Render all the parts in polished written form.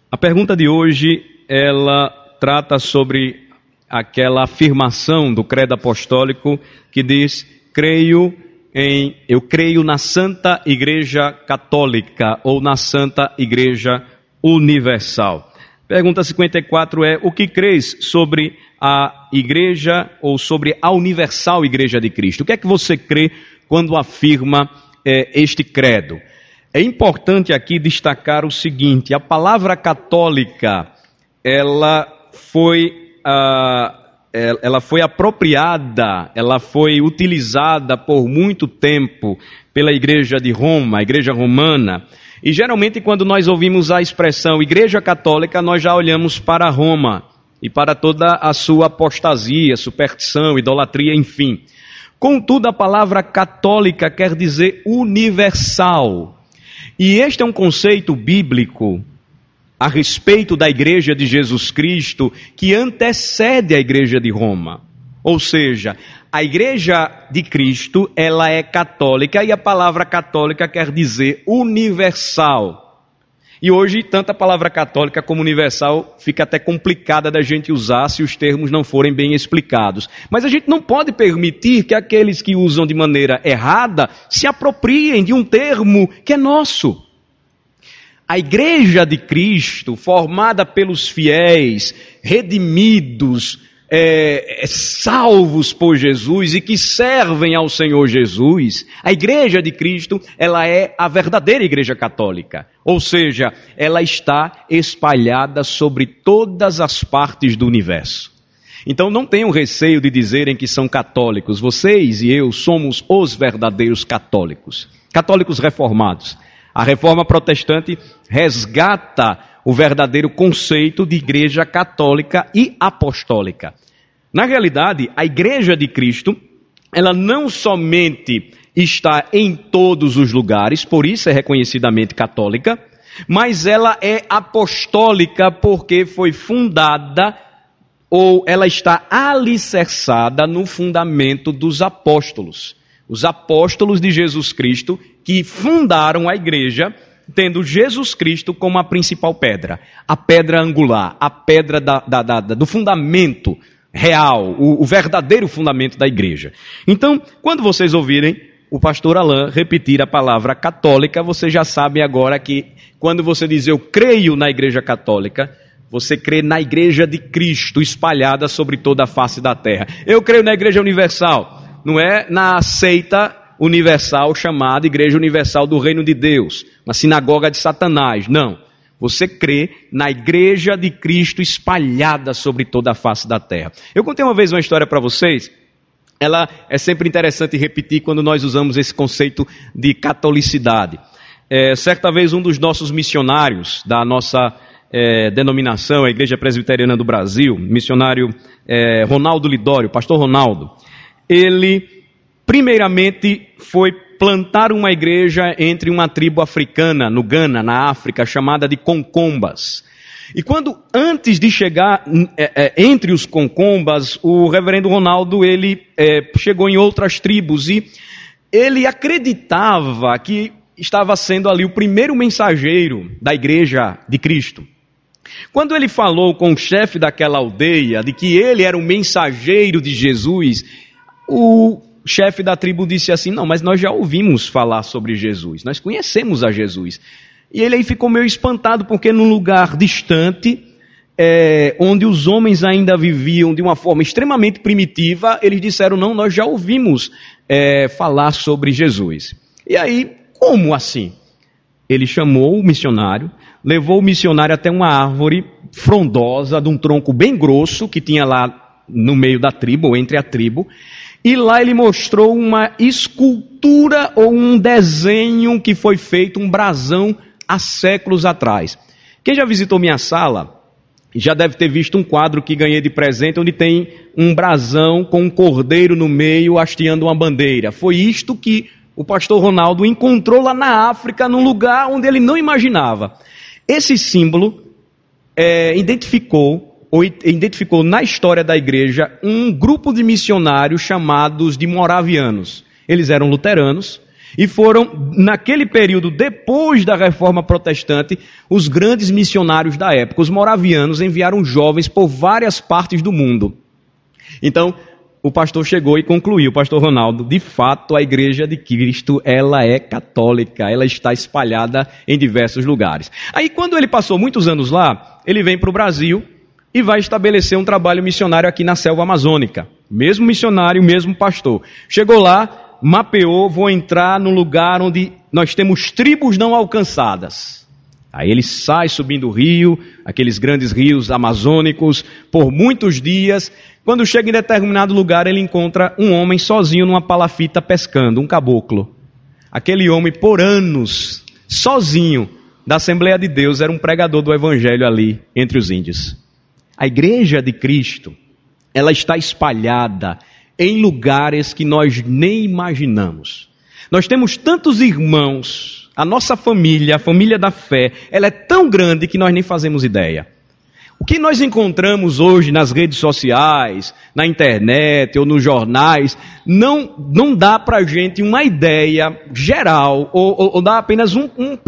A pergunta de hoje, ela trata sobre aquela afirmação do credo apostólico que diz: eu creio na Santa Igreja Católica ou na Santa Igreja Universal. Pergunta 54 é: o que crês sobre a Igreja ou sobre a Universal Igreja de Cristo? O que é que você crê quando afirma este credo? É importante aqui destacar o seguinte: a palavra católica, ela foi apropriada, ela foi utilizada por muito tempo pela Igreja de Roma, a Igreja Romana. E geralmente quando nós ouvimos a expressão Igreja Católica, nós já olhamos para Roma e para toda a sua apostasia, superstição, idolatria, enfim. Contudo, a palavra católica quer dizer universal. E este é um conceito bíblico a respeito da Igreja de Jesus Cristo que antecede a Igreja de Roma. Ou seja, a Igreja de Cristo, ela é católica e a palavra católica quer dizer universal. E hoje, tanto a palavra católica como universal fica até complicada da gente usar se os termos não forem bem explicados. Mas a gente não pode permitir que aqueles que usam de maneira errada se apropriem de um termo que é nosso. A Igreja de Cristo, formada pelos fiéis, redimidos, salvos por Jesus e que servem ao Senhor Jesus, a Igreja de Cristo, ela é a verdadeira Igreja Católica. Ou seja, ela está espalhada sobre todas as partes do universo. Então não tenham receio de dizerem que são católicos. Vocês e eu somos os verdadeiros católicos. Católicos reformados. A reforma protestante resgata o verdadeiro conceito de igreja católica e apostólica. Na realidade, a Igreja de Cristo, ela não somente está em todos os lugares, por isso é reconhecidamente católica, mas ela é apostólica porque foi fundada ou ela está alicerçada no fundamento dos apóstolos. Os apóstolos de Jesus Cristo que fundaram a igreja, tendo Jesus Cristo como a principal pedra, a pedra angular, a pedra do fundamento real, o verdadeiro fundamento da igreja. Então, quando vocês ouvirem o pastor Alain repetir a palavra católica, vocês já sabem agora que quando você diz eu creio na igreja católica, você crê na igreja de Cristo espalhada sobre toda a face da terra. Eu creio na igreja universal, não é na seita universal chamada Igreja Universal do Reino de Deus, na sinagoga de Satanás, não. Você crê na Igreja de Cristo espalhada sobre toda a face da terra. Eu contei uma vez uma história para vocês, ela é sempre interessante repetir quando nós usamos esse conceito de catolicidade. Certa vez um dos nossos missionários da nossa denominação, a Igreja Presbiteriana do Brasil, missionário Ronaldo Lidório, pastor Ronaldo, ele primeiramente foi plantar uma igreja entre uma tribo africana, no Ghana, na África, chamada de Concombas. E antes de chegar entre os Concombas, o reverendo Ronaldo, ele chegou em outras tribos e ele acreditava que estava sendo ali o primeiro mensageiro da Igreja de Cristo. Quando ele falou com o chefe daquela aldeia de que ele era o mensageiro de Jesus, o chefe da tribo disse assim: não, mas nós já ouvimos falar sobre Jesus, nós conhecemos a Jesus. E ele aí ficou meio espantado, porque num lugar distante, onde os homens ainda viviam de uma forma extremamente primitiva, eles disseram: não, nós já ouvimos falar sobre Jesus. E aí, como assim? Ele chamou o missionário, levou o missionário até uma árvore frondosa, de um tronco bem grosso, que tinha lá no meio da tribo, ou entre a tribo, e lá ele mostrou uma escultura ou um desenho que foi feito, um brasão, há séculos atrás. Quem já visitou minha sala, já deve ter visto um quadro que ganhei de presente, onde tem um brasão com um cordeiro no meio, hasteando uma bandeira. Foi isto que o pastor Ronaldo encontrou lá na África, num lugar onde ele não imaginava. Esse símbolo identificou na história da igreja um grupo de missionários chamados de moravianos. Eles eram luteranos E foram, naquele período, depois da Reforma Protestante, os grandes missionários da época. Os moravianos enviaram jovens por várias partes do mundo. Então, o pastor chegou e concluiu, o pastor Ronaldo, de fato a Igreja de Cristo, ela é católica, ela está espalhada em diversos lugares. Aí quando ele passou muitos anos lá, ele vem para o Brasil e vai estabelecer um trabalho missionário aqui na selva amazônica. Mesmo missionário, mesmo pastor. Chegou lá, mapeou, vou entrar num lugar onde nós temos tribos não alcançadas. Aí ele sai subindo o rio, aqueles grandes rios amazônicos, por muitos dias. Quando chega em determinado lugar, ele encontra um homem sozinho numa palafita pescando, um caboclo. Aquele homem, por anos, sozinho, da Assembleia de Deus, era um pregador do Evangelho ali, entre os índios. A Igreja de Cristo, ela está espalhada em lugares que nós nem imaginamos. Nós temos tantos irmãos, a nossa família, a família da fé, ela é tão grande que nós nem fazemos ideia. O que nós encontramos hoje nas redes sociais, na internet ou nos jornais, não dá para a gente uma ideia geral, ou dá apenas uma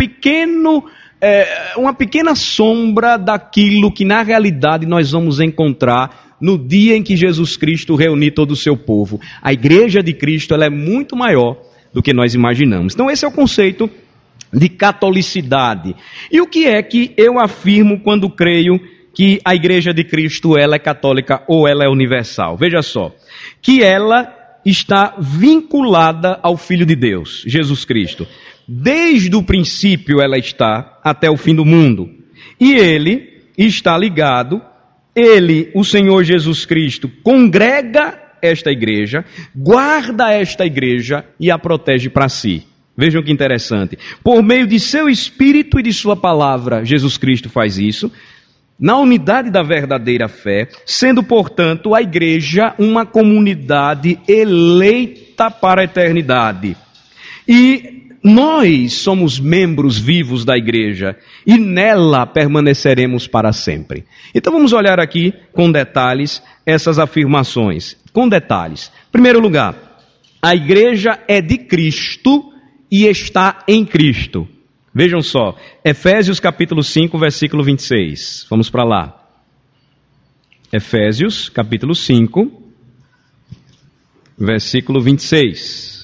pequena sombra daquilo que na realidade nós vamos encontrar no dia em que Jesus Cristo reunir todo o seu povo. A Igreja de Cristo, ela é muito maior do que nós imaginamos. Então esse é o conceito de catolicidade. E o que é que eu afirmo quando creio que a Igreja de Cristo, ela é católica ou ela é universal? Veja só, que ela está vinculada ao Filho de Deus, Jesus Cristo. Desde o princípio ela está até o fim do mundo. E ele está ligado, o Senhor Jesus Cristo, congrega esta igreja, guarda esta igreja e a protege para si. Vejam que interessante. Por meio de seu Espírito e de sua palavra, Jesus Cristo faz isso, na unidade da verdadeira fé, sendo, portanto, a igreja uma comunidade eleita para a eternidade. E nós somos membros vivos da igreja e nela permaneceremos para sempre. Então vamos olhar aqui com detalhes essas afirmações. Com detalhes. Em primeiro lugar, a igreja é de Cristo e está em Cristo. Vejam só, Efésios capítulo 5, versículo 26. Vamos para lá. Efésios capítulo 5, versículo 26.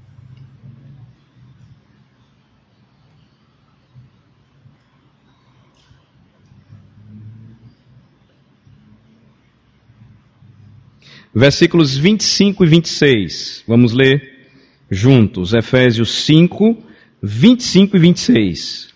Versículos 25 e 26. Vamos ler juntos. Efésios 5, 25 e 26.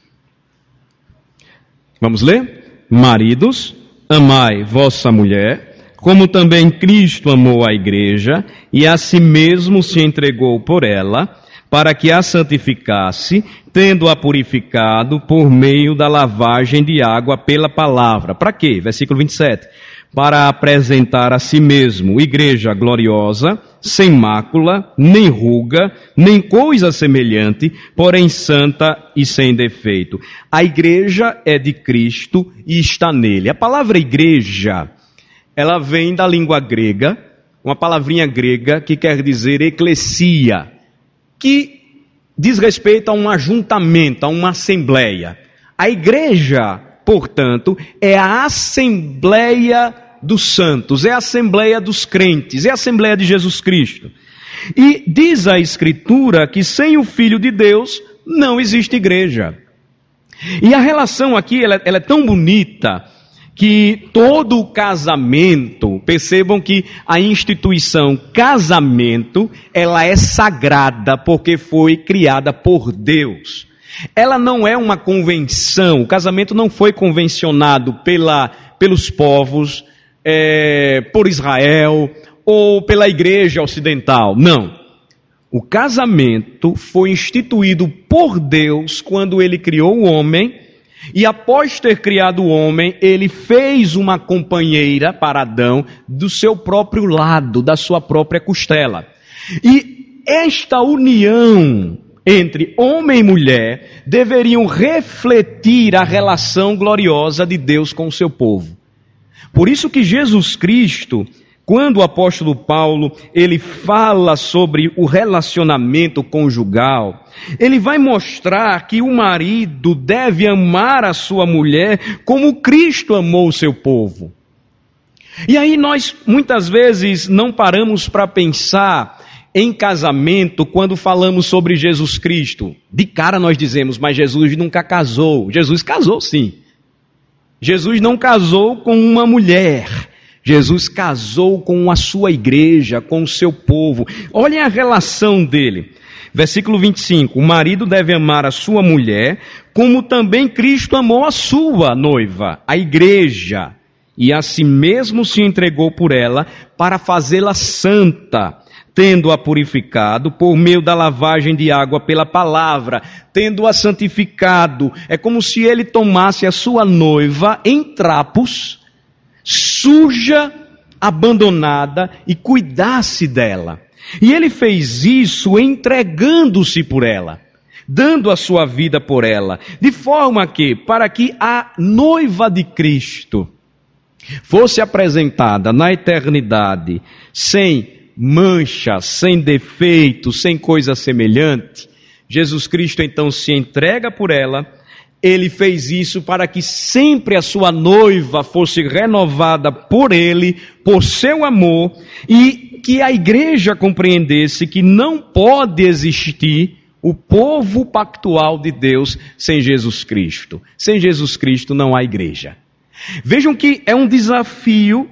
Vamos ler? Maridos, amai vossa mulher, como também Cristo amou a igreja, e a si mesmo se entregou por ela, para que a santificasse, tendo-a purificado por meio da lavagem de água pela palavra. Para quê? Versículo 27. Para apresentar a si mesmo igreja gloriosa, sem mácula, nem ruga, nem coisa semelhante, porém santa e sem defeito. A igreja é de Cristo e está nele. A palavra igreja, ela vem da língua grega, uma palavrinha grega que quer dizer eclesia, que diz respeito a um ajuntamento, a uma assembleia. A igreja, portanto, é a assembleia dos santos, é a assembleia dos crentes, é a assembleia de Jesus Cristo. E diz a Escritura que sem o Filho de Deus não existe igreja. E a relação aqui, ela é tão bonita que todo o casamento, percebam que a instituição casamento, ela é sagrada porque foi criada por Deus. Ela não é uma convenção, o casamento não foi convencionado pelos povos, por Israel ou pela igreja ocidental. Não. O casamento foi instituído por Deus quando ele criou o homem, e após ter criado o homem, ele fez uma companheira para Adão do seu próprio lado, da sua própria costela. E esta união entre homem e mulher deveriam refletir a relação gloriosa de Deus com o seu povo. Por isso que Jesus Cristo, Quando o apóstolo Paulo, ele fala sobre o relacionamento conjugal, ele vai mostrar que o marido deve amar a sua mulher como Cristo amou o seu povo. E aí nós muitas vezes não paramos para pensar em casamento quando falamos sobre Jesus Cristo. De cara nós dizemos, mas Jesus nunca casou. Jesus casou sim. Jesus não casou com uma mulher. Jesus casou com a sua igreja, com o seu povo. Olhem a relação dele. Versículo 25. O marido deve amar a sua mulher, como também Cristo amou a sua noiva, a igreja, e a si mesmo se entregou por ela para fazê-la santa, tendo-a purificado por meio da lavagem de água pela palavra, tendo-a santificado. É como se ele tomasse a sua noiva em trapos, suja, abandonada, e cuidasse dela. E ele fez isso entregando-se por ela, dando a sua vida por ela, de forma que, para que a noiva de Cristo fosse apresentada na eternidade sem mancha, sem defeito, sem coisa semelhante, Jesus Cristo então se entrega por ela. Ele fez isso para que sempre a sua noiva fosse renovada por ele, por seu amor, e que a igreja compreendesse que não pode existir o povo pactual de Deus sem Jesus Cristo. Sem Jesus Cristo não há igreja. Vejam que é um desafio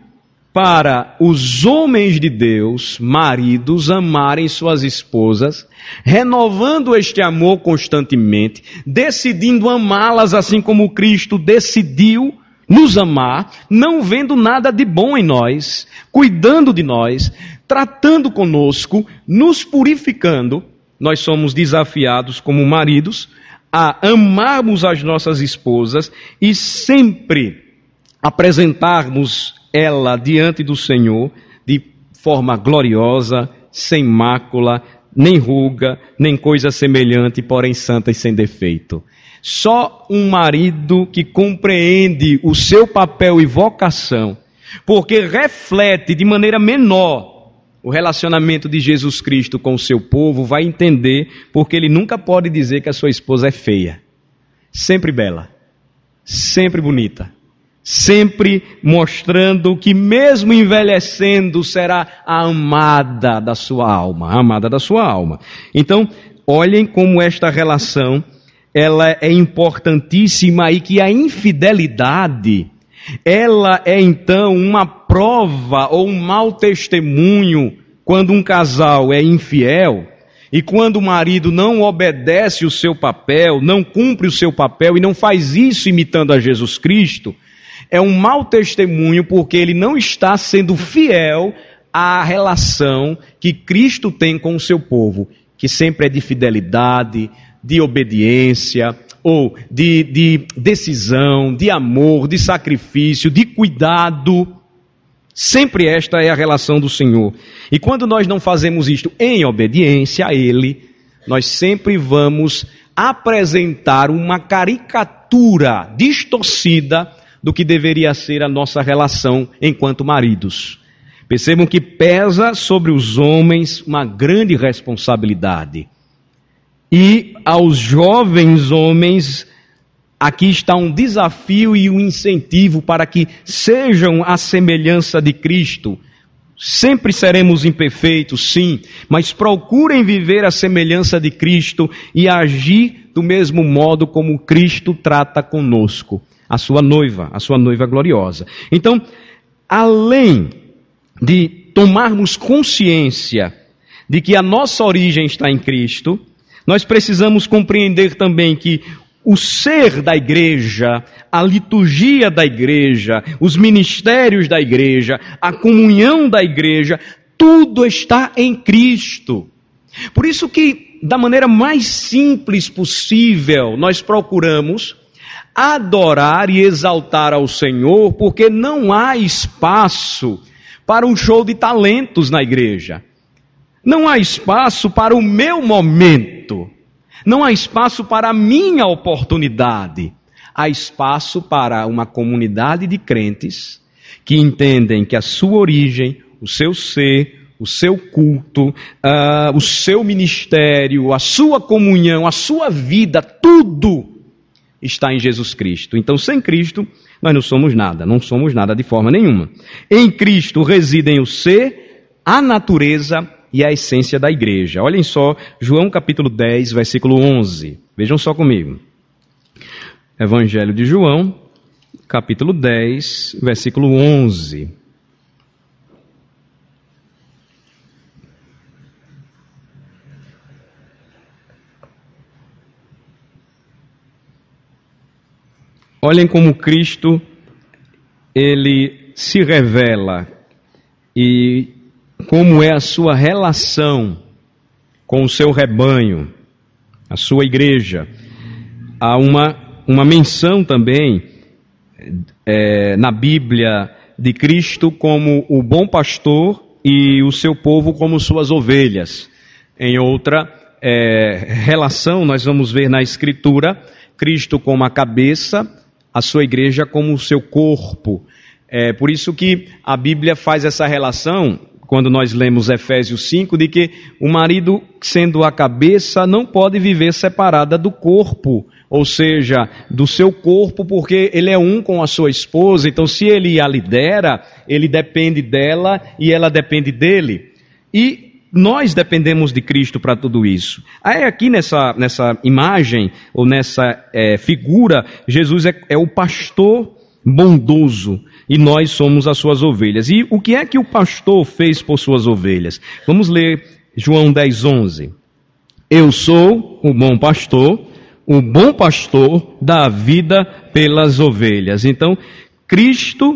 para os homens de Deus, maridos, amarem suas esposas, renovando este amor constantemente, decidindo amá-las assim como Cristo decidiu nos amar, não vendo nada de bom em nós, cuidando de nós, tratando conosco, nos purificando. Nós somos desafiados como maridos a amarmos as nossas esposas e sempre apresentarmos ela diante do Senhor de forma gloriosa, sem mácula, nem ruga, nem coisa semelhante, porém santa e sem defeito. Só um marido que compreende o seu papel e vocação, porque reflete de maneira menor o relacionamento de Jesus Cristo com o seu povo, vai entender porque ele nunca pode dizer que a sua esposa é feia. Sempre bela, sempre bonita. Sempre mostrando que mesmo envelhecendo será a amada da sua alma, a amada da sua alma. Então, olhem como esta relação, ela é importantíssima e que a infidelidade, ela é então uma prova ou um mau testemunho quando um casal é infiel e quando o marido não obedece o seu papel, não cumpre o seu papel e não faz isso imitando a Jesus Cristo. É um mau testemunho porque ele não está sendo fiel à relação que Cristo tem com o seu povo, que sempre é de fidelidade, de obediência, ou de decisão, de amor, de sacrifício, de cuidado. Sempre esta é a relação do Senhor. E quando nós não fazemos isto em obediência a Ele, nós sempre vamos apresentar uma caricatura distorcida do que deveria ser a nossa relação enquanto maridos. Percebam que pesa sobre os homens uma grande responsabilidade. E aos jovens homens, aqui está um desafio e um incentivo para que sejam a semelhança de Cristo. Sempre seremos imperfeitos, sim, mas procurem viver a semelhança de Cristo e agir do mesmo modo como Cristo trata conosco. A sua noiva gloriosa. Então, além de tomarmos consciência de que a nossa origem está em Cristo, nós precisamos compreender também que o ser da igreja, a liturgia da igreja, os ministérios da igreja, a comunhão da igreja, tudo está em Cristo. Por isso que, da maneira mais simples possível, nós procuramos adorar e exaltar ao Senhor, porque não há espaço para um show de talentos na igreja. Não há espaço para o meu momento. Não há espaço para a minha oportunidade. Há espaço para uma comunidade de crentes que entendem que a sua origem, o seu ser, o seu culto, o seu ministério, a sua comunhão, a sua vida, tudo está em Jesus Cristo. Então, sem Cristo, nós não somos nada de forma nenhuma. Em Cristo residem o ser, a natureza e a essência da igreja. Olhem só, João capítulo 10, versículo 11. Vejam só comigo. Evangelho de João, capítulo 10, versículo 11. Olhem como Cristo, ele se revela e como é a sua relação com o seu rebanho, a sua igreja. Há uma menção também na Bíblia de Cristo como o bom pastor e o seu povo como suas ovelhas. Em outra relação, nós vamos ver na Escritura, Cristo como a cabeça, a sua igreja como o seu corpo. Por isso que a Bíblia faz essa relação, quando nós lemos Efésios 5, de que o marido, sendo a cabeça, não pode viver separada do corpo, ou seja, do seu corpo, porque ele é um com a sua esposa. Então, se ele a lidera, ele depende dela e ela depende dele. E nós dependemos de Cristo para tudo isso. Aí aqui nessa imagem, ou nessa figura, Jesus é o pastor bondoso, e nós somos as suas ovelhas. E o que é que o pastor fez por suas ovelhas? Vamos ler João 10, 11. Eu sou o bom pastor dá a vida pelas ovelhas. Então, Cristo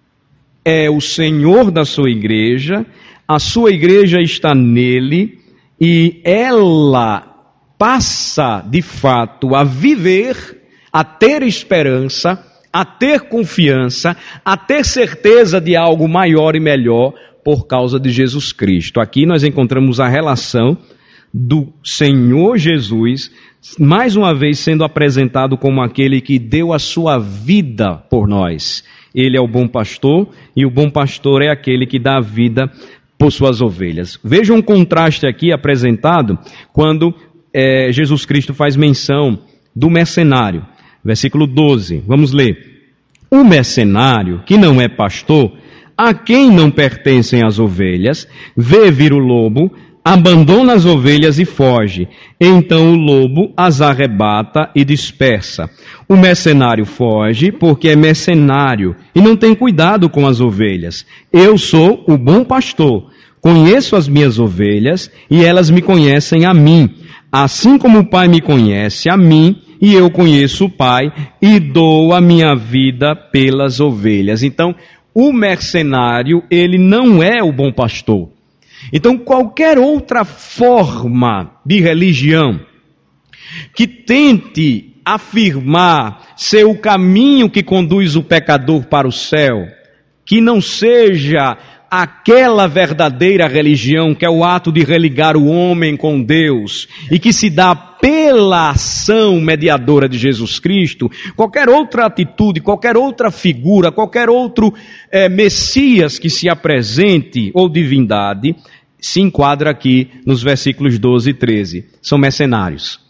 é o Senhor da sua igreja, a sua igreja está nele, e ela passa, de fato, a viver, a ter esperança, a ter confiança, a ter certeza de algo maior e melhor por causa de Jesus Cristo. Aqui nós encontramos a relação do Senhor Jesus, mais uma vez sendo apresentado como aquele que deu a sua vida por nós. Ele é o bom pastor, e o bom pastor é aquele que dá a vida por suas ovelhas. Veja um contraste aqui apresentado quando Jesus Cristo faz menção do mercenário. Versículo 12, vamos ler. O mercenário, que não é pastor, a quem não pertencem as ovelhas, vê vir o lobo, abandona as ovelhas e foge. Então o lobo as arrebata e dispersa. O mercenário foge porque é mercenário e não tem cuidado com as ovelhas. Eu sou o bom pastor, conheço as minhas ovelhas e elas me conhecem a mim. Assim como o Pai me conhece a mim, e eu conheço o Pai, e dou a minha vida pelas ovelhas. Então, o mercenário, ele não é o bom pastor. Então, qualquer outra forma de religião que tente afirmar ser o caminho que conduz o pecador para o céu, que não seja aquela verdadeira religião que é o ato de religar o homem com Deus e que se dá pela ação mediadora de Jesus Cristo, qualquer outra atitude, qualquer outra figura, qualquer outro Messias que se apresente ou divindade, se enquadra aqui nos versículos 12 e 13. São mercenários.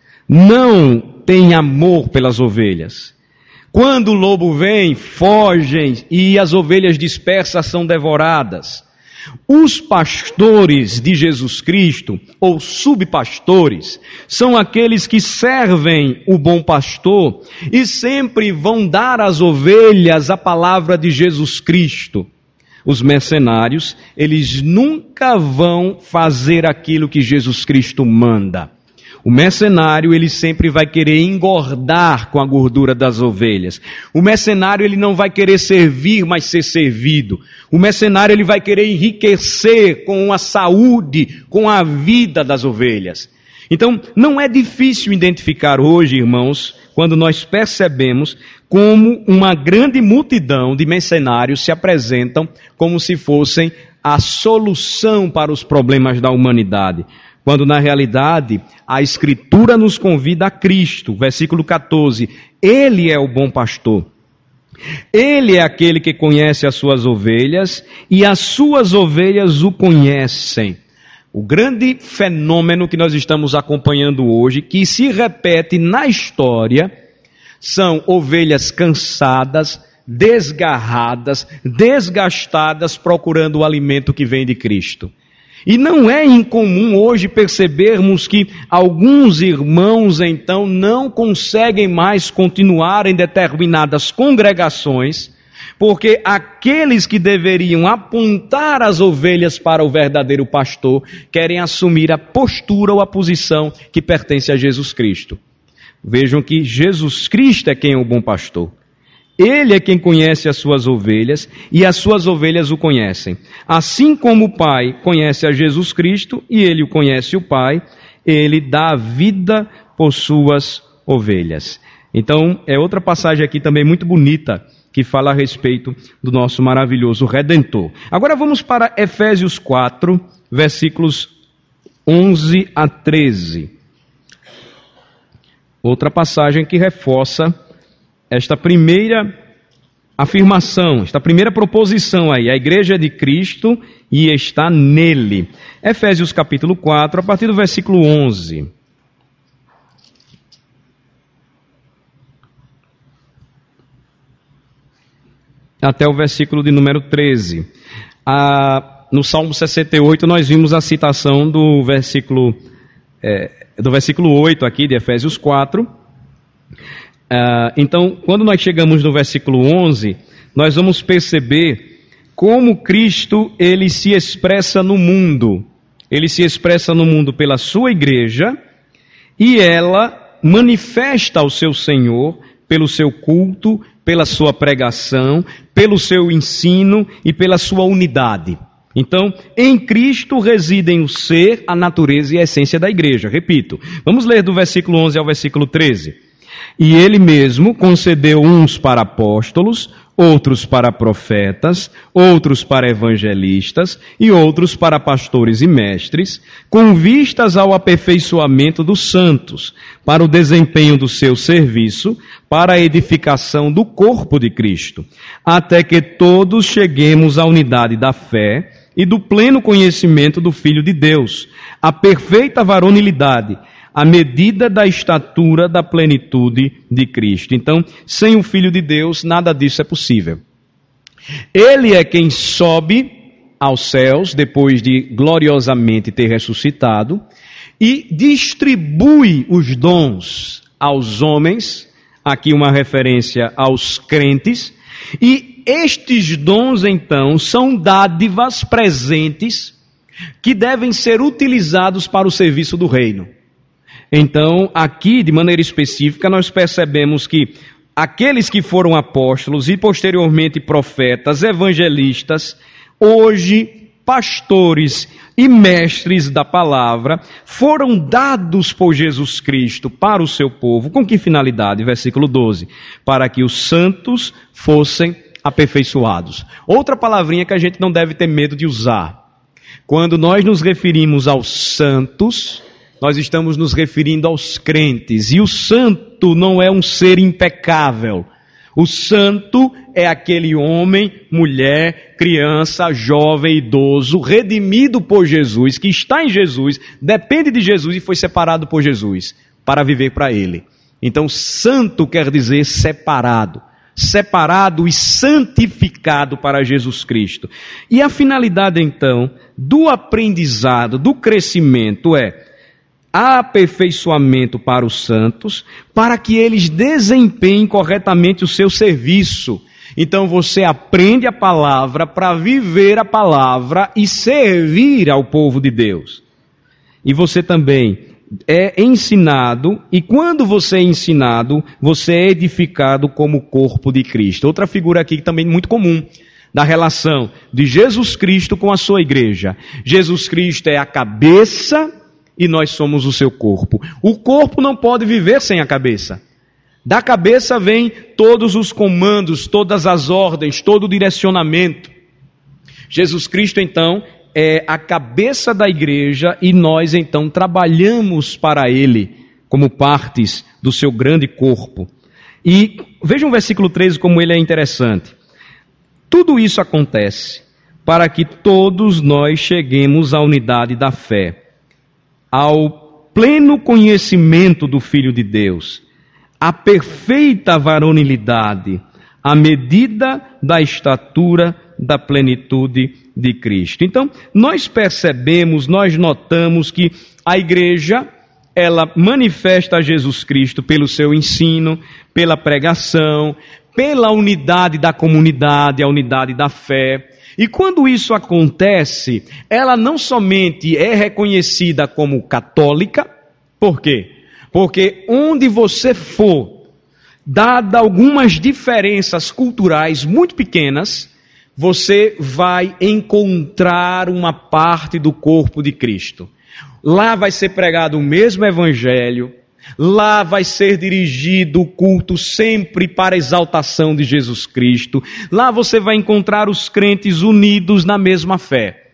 Não tem amor pelas ovelhas. Quando o lobo vem, fogem e as ovelhas dispersas são devoradas. Os pastores de Jesus Cristo, ou subpastores, são aqueles que servem o bom pastor e sempre vão dar às ovelhas a palavra de Jesus Cristo. Os mercenários, eles nunca vão fazer aquilo que Jesus Cristo manda. O mercenário, ele sempre vai querer engordar com a gordura das ovelhas. O mercenário, ele não vai querer servir, mas ser servido. O mercenário, ele vai querer enriquecer com a saúde, com a vida das ovelhas. Então, não é difícil identificar hoje, irmãos, quando nós percebemos como uma grande multidão de mercenários se apresentam como se fossem a solução para os problemas da humanidade. Quando na realidade a Escritura nos convida a Cristo, versículo 14, Ele é o bom pastor. Ele é aquele que conhece as suas ovelhas e as suas ovelhas o conhecem. O grande fenômeno que nós estamos acompanhando hoje, que se repete na história, são ovelhas cansadas, desgarradas, desgastadas, procurando o alimento que vem de Cristo. E não é incomum hoje percebermos que alguns irmãos, então, não conseguem mais continuar em determinadas congregações, porque aqueles que deveriam apontar as ovelhas para o verdadeiro pastor, querem assumir a postura ou a posição que pertence a Jesus Cristo. Vejam que Jesus Cristo é quem é o bom pastor. Ele é quem conhece as suas ovelhas e as suas ovelhas o conhecem. Assim como o Pai conhece a Jesus Cristo e ele o conhece o Pai, ele dá a vida por suas ovelhas. Então, é outra passagem aqui também muito bonita que fala a respeito do nosso maravilhoso Redentor. Agora vamos para Efésios 4, versículos 11 a 13. Outra passagem que reforça esta primeira afirmação, esta primeira proposição aí, a igreja é de Cristo e está nele. Efésios capítulo 4, a partir do versículo 11. Até o versículo de número 13. No Salmo 68 nós vimos a citação do versículo 8 aqui de Efésios 4. Então, quando nós chegamos no versículo 11, nós vamos perceber como Cristo ele se expressa no mundo. Ele se expressa no mundo pela sua igreja e ela manifesta ao seu Senhor pelo seu culto, pela sua pregação, pelo seu ensino e pela sua unidade. Então, em Cristo residem o ser, a natureza e a essência da igreja. Repito, vamos ler do versículo 11 ao versículo 13. E ele mesmo concedeu uns para apóstolos, outros para profetas, outros para evangelistas e outros para pastores e mestres, com vistas ao aperfeiçoamento dos santos, para o desempenho do seu serviço, para a edificação do corpo de Cristo, até que todos cheguemos à unidade da fé e do pleno conhecimento do Filho de Deus, à perfeita varonilidade, à medida da estatura da plenitude de Cristo. Então, sem o Filho de Deus, nada disso é possível. Ele é quem sobe aos céus, depois de gloriosamente ter ressuscitado, e distribui os dons aos homens, aqui uma referência aos crentes, e estes dons, então, são dádivas presentes que devem ser utilizados para o serviço do reino. Então, aqui, de maneira específica, nós percebemos que aqueles que foram apóstolos e posteriormente profetas, evangelistas, hoje pastores e mestres da palavra, foram dados por Jesus Cristo para o seu povo. Com que finalidade? Versículo 12. Para que os santos fossem aperfeiçoados. Outra palavrinha que a gente não deve ter medo de usar. Quando nós nos referimos aos santos, nós estamos nos referindo aos crentes. E o santo não é um ser impecável. O santo é aquele homem, mulher, criança, jovem, idoso, redimido por Jesus, que está em Jesus, depende de Jesus e foi separado por Jesus para viver para Ele. Então, santo quer dizer separado. Separado e santificado para Jesus Cristo. E a finalidade, então, do aprendizado, do crescimento é aperfeiçoamento para os santos, para que eles desempenhem corretamente o seu serviço. Então você aprende a palavra para viver a palavra e servir ao povo de Deus. E você também é ensinado, e quando você é ensinado, você é edificado como corpo de Cristo. Outra figura aqui também muito comum, da relação de Jesus Cristo com a sua igreja. Jesus Cristo é a cabeça e nós somos o seu corpo. O corpo não pode viver sem a cabeça. Da cabeça vem todos os comandos, todas as ordens, todo o direcionamento. Jesus Cristo, então, é a cabeça da igreja e nós, então, trabalhamos para Ele como partes do seu grande corpo. E vejam o versículo 13 como ele é interessante. Tudo isso acontece para que todos nós cheguemos à unidade da fé, ao pleno conhecimento do Filho de Deus, à perfeita varonilidade, à medida da estatura da plenitude de Cristo. Então, nós percebemos, nós notamos que a igreja, ela manifesta a Jesus Cristo pelo seu ensino, pela pregação, pela unidade da comunidade, a unidade da fé. E quando isso acontece, ela não somente é reconhecida como católica. Por quê? Porque onde você for, dada algumas diferenças culturais muito pequenas, você vai encontrar uma parte do corpo de Cristo. Lá vai ser pregado o mesmo evangelho, lá vai ser dirigido o culto sempre para a exaltação de Jesus Cristo, lá você vai encontrar os crentes unidos na mesma fé.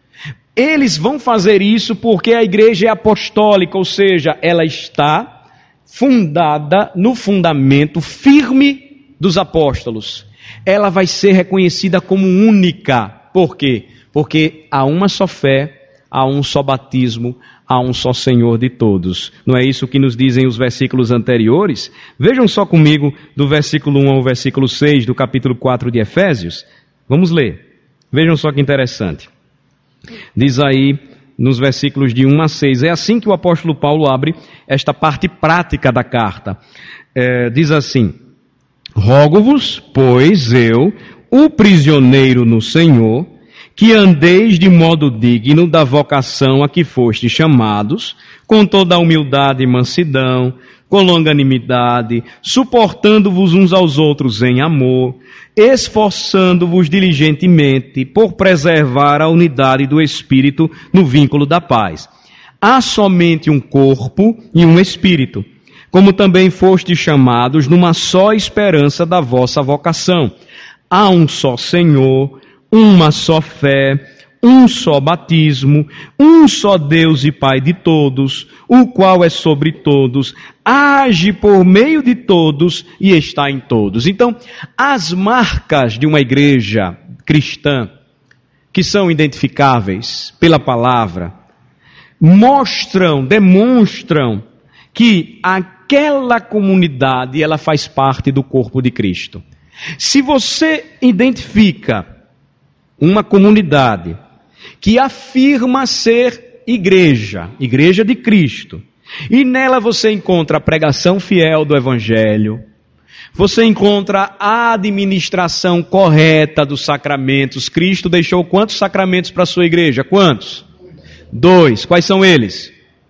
Eles vão fazer isso porque a igreja é apostólica, ou seja, ela está fundada no fundamento firme dos apóstolos. Ela vai ser reconhecida como única. Por quê? Porque há uma só fé, há um só batismo, há um só Senhor de todos. Não é isso que nos dizem os versículos anteriores? Vejam só comigo do versículo 1 ao versículo 6 do capítulo 4 de Efésios. Vamos ler. Vejam só que interessante. Diz aí nos versículos de 1 a 6. É assim que o apóstolo Paulo abre esta parte prática da carta. Diz assim: rogo-vos, pois eu, o prisioneiro no Senhor, que andeis de modo digno da vocação a que fostes chamados, com toda a humildade e mansidão, com longanimidade, suportando-vos uns aos outros em amor, esforçando-vos diligentemente por preservar a unidade do Espírito no vínculo da paz. Há somente um corpo e um Espírito, como também fostes chamados numa só esperança da vossa vocação. Há um só Senhor, uma só fé, um só batismo, um só Deus e Pai de todos, o qual é sobre todos, age por meio de todos e está em todos. Então, as marcas de uma igreja cristã, que são identificáveis pela palavra, demonstram que aquela comunidade, ela faz parte do corpo de Cristo. Se você identifica uma comunidade que afirma ser igreja de Cristo, e nela você encontra a pregação fiel do Evangelho, você encontra a administração correta dos sacramentos. Cristo deixou quantos sacramentos para a sua igreja? Quantos? 2. Quais são eles?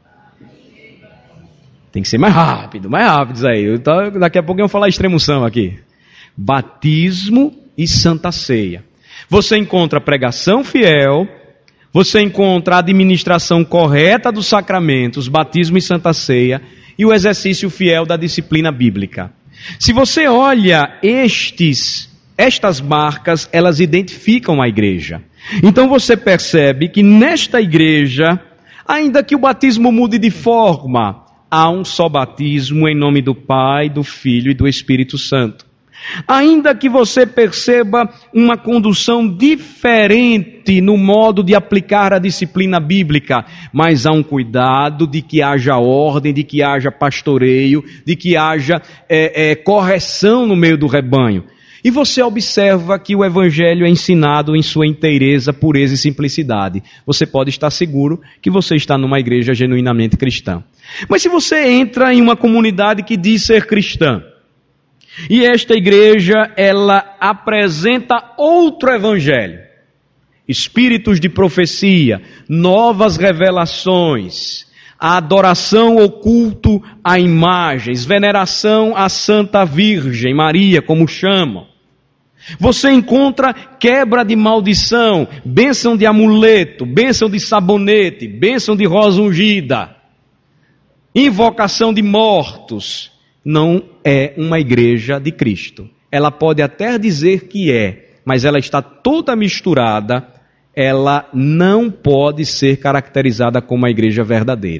Tem que ser mais rápidos aí. Então, daqui a pouco eu vou falar extremunção aqui. Batismo e Santa Ceia. Você encontra a pregação fiel, você encontra a administração correta dos sacramentos, batismo e Santa Ceia, e o exercício fiel da disciplina bíblica. Se você olha estas marcas, elas identificam a igreja. Então você percebe que nesta igreja, ainda que o batismo mude de forma, há um só batismo em nome do Pai, do Filho e do Espírito Santo. Ainda que você perceba uma condução diferente no modo de aplicar a disciplina bíblica, mas há um cuidado de que haja ordem, de que haja pastoreio, de que haja correção no meio do rebanho. E você observa que o Evangelho é ensinado em sua inteireza, pureza e simplicidade. Você pode estar seguro que você está numa igreja genuinamente cristã. Mas se você entra em uma comunidade que diz ser cristã, e esta igreja, ela apresenta outro evangelho, espíritos de profecia, novas revelações, a adoração ou culto a imagens, veneração à Santa Virgem Maria, como chamam. Você encontra quebra de maldição, bênção de amuleto, bênção de sabonete, bênção de rosa ungida, invocação de mortos. Não é uma igreja de Cristo. Ela pode até dizer que é, mas ela está toda misturada, ela não pode ser caracterizada como uma igreja verdadeira.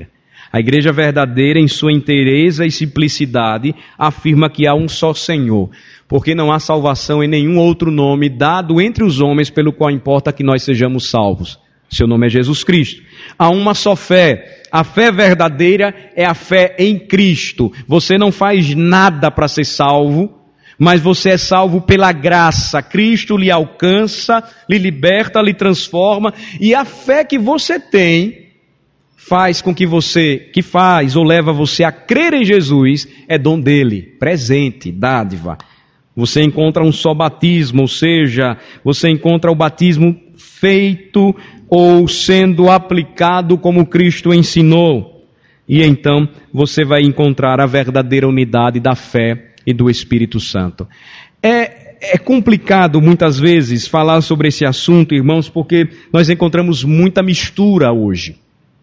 A igreja verdadeira, em sua inteireza e simplicidade, afirma que há um só Senhor, porque não há salvação em nenhum outro nome dado entre os homens pelo qual importa que nós sejamos salvos. Seu nome é Jesus Cristo. Há uma só fé. A fé verdadeira é a fé em Cristo. Você não faz nada para ser salvo, mas você é salvo pela graça. Cristo lhe alcança, lhe liberta, lhe transforma, e a fé que você tem faz com que faz ou leva você a crer em Jesus, é dom dele, presente, dádiva. Você encontra um só batismo, ou seja, você encontra o batismo feito ou sendo aplicado como Cristo ensinou. E então você vai encontrar a verdadeira unidade da fé e do Espírito Santo. É complicado muitas vezes falar sobre esse assunto, irmãos, porque nós encontramos muita mistura hoje.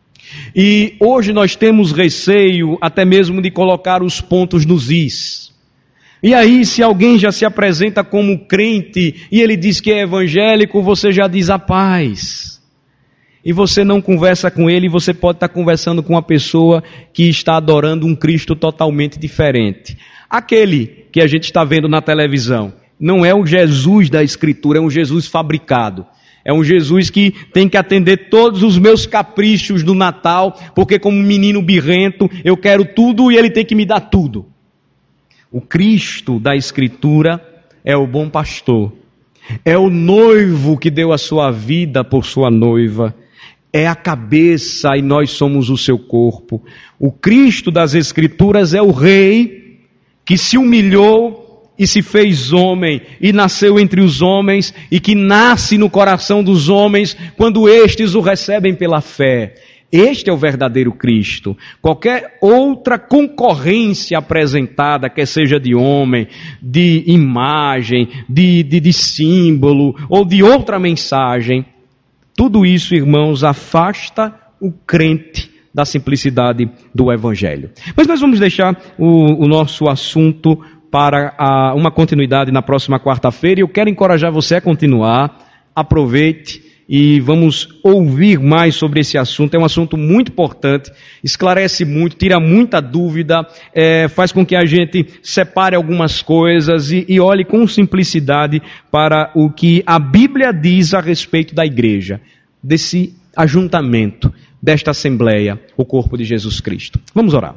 E hoje nós temos receio até mesmo de colocar os pontos nos is. E aí, se alguém já se apresenta como crente e ele diz que é evangélico, você já diz a paz. E você não conversa com ele, você pode estar conversando com uma pessoa que está adorando um Cristo totalmente diferente. Aquele que a gente está vendo na televisão não é o Jesus da Escritura, é um Jesus fabricado. É um Jesus que tem que atender todos os meus caprichos do Natal, porque como menino birrento, eu quero tudo e ele tem que me dar tudo. O Cristo da Escritura é o bom pastor. É o noivo que deu a sua vida por sua noiva. É a cabeça e nós somos o seu corpo. O Cristo das Escrituras é o rei que se humilhou e se fez homem, e nasceu entre os homens, e que nasce no coração dos homens, quando estes o recebem pela fé. Este é o verdadeiro Cristo. Qualquer outra concorrência apresentada, quer seja de homem, de imagem, de símbolo, ou de outra mensagem, tudo isso, irmãos, afasta o crente da simplicidade do Evangelho. Mas nós vamos deixar o nosso assunto para uma continuidade na próxima quarta-feira, e eu quero encorajar você a continuar. Aproveite e vamos ouvir mais sobre esse assunto. É um assunto muito importante, esclarece muito, tira muita dúvida, faz com que a gente separe algumas coisas e olhe com simplicidade para o que a Bíblia diz a respeito da igreja, desse ajuntamento, desta assembleia, o corpo de Jesus Cristo. Vamos orar.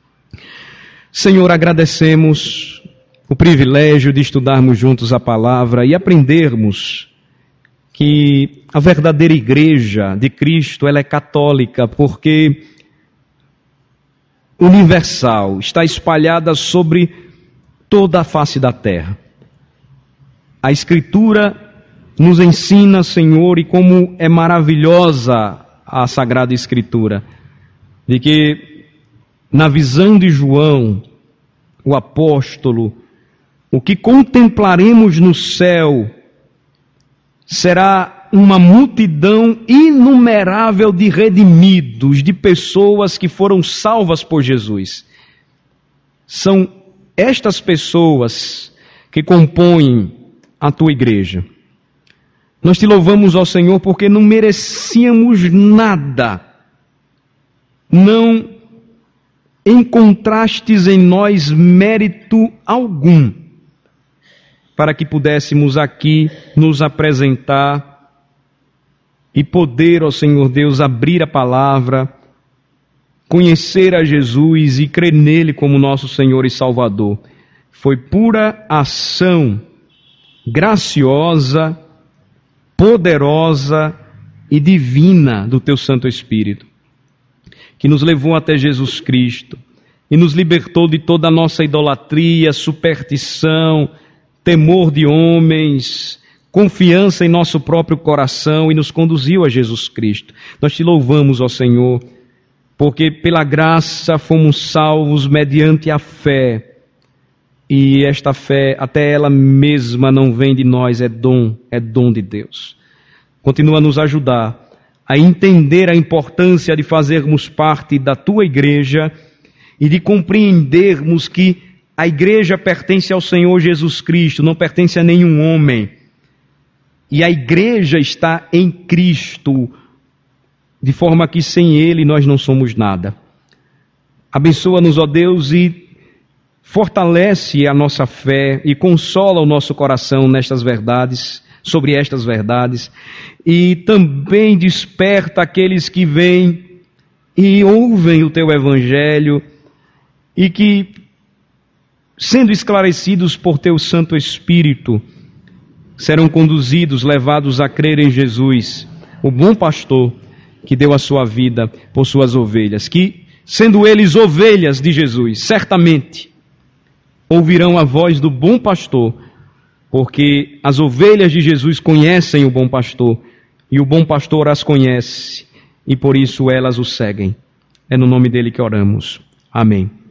Senhor, agradecemos o privilégio de estudarmos juntos a palavra e aprendermos que a verdadeira igreja de Cristo, ela é católica, porque universal, está espalhada sobre toda a face da terra. A Escritura nos ensina, Senhor, e como é maravilhosa a Sagrada Escritura, de que na visão de João, o apóstolo, o que contemplaremos no céu será uma multidão inumerável de redimidos, de pessoas que foram salvas por Jesus. São estas pessoas que compõem a tua igreja. Nós te louvamos, ó Senhor, porque não merecíamos nada. Não encontrastes em nós mérito algum para que pudéssemos aqui nos apresentar e poder, ó Senhor Deus, abrir a palavra, conhecer a Jesus e crer nele como nosso Senhor e Salvador. Foi pura ação graciosa, poderosa e divina do teu Santo Espírito, que nos levou até Jesus Cristo e nos libertou de toda a nossa idolatria, superstição, temor de homens, confiança em nosso próprio coração e nos conduziu a Jesus Cristo. Nós te louvamos, ó Senhor, porque pela graça fomos salvos mediante a fé. E esta fé, até ela mesma não vem de nós, é dom de Deus. Continua a nos ajudar a entender a importância de fazermos parte da tua igreja e de compreendermos que a igreja pertence ao Senhor Jesus Cristo, não pertence a nenhum homem. E a igreja está em Cristo, de forma que sem Ele nós não somos nada. Abençoa-nos, ó Deus, e fortalece a nossa fé e consola o nosso coração nestas verdades, sobre estas verdades, e também desperta aqueles que vêm e ouvem o Teu Evangelho e que, sendo esclarecidos por Teu Santo Espírito, serão conduzidos, levados a crer em Jesus, o bom pastor que deu a sua vida por suas ovelhas, que, sendo eles ovelhas de Jesus, certamente ouvirão a voz do bom pastor, porque as ovelhas de Jesus conhecem o bom pastor, e o bom pastor as conhece, e por isso elas o seguem. É no nome dele que oramos. Amém.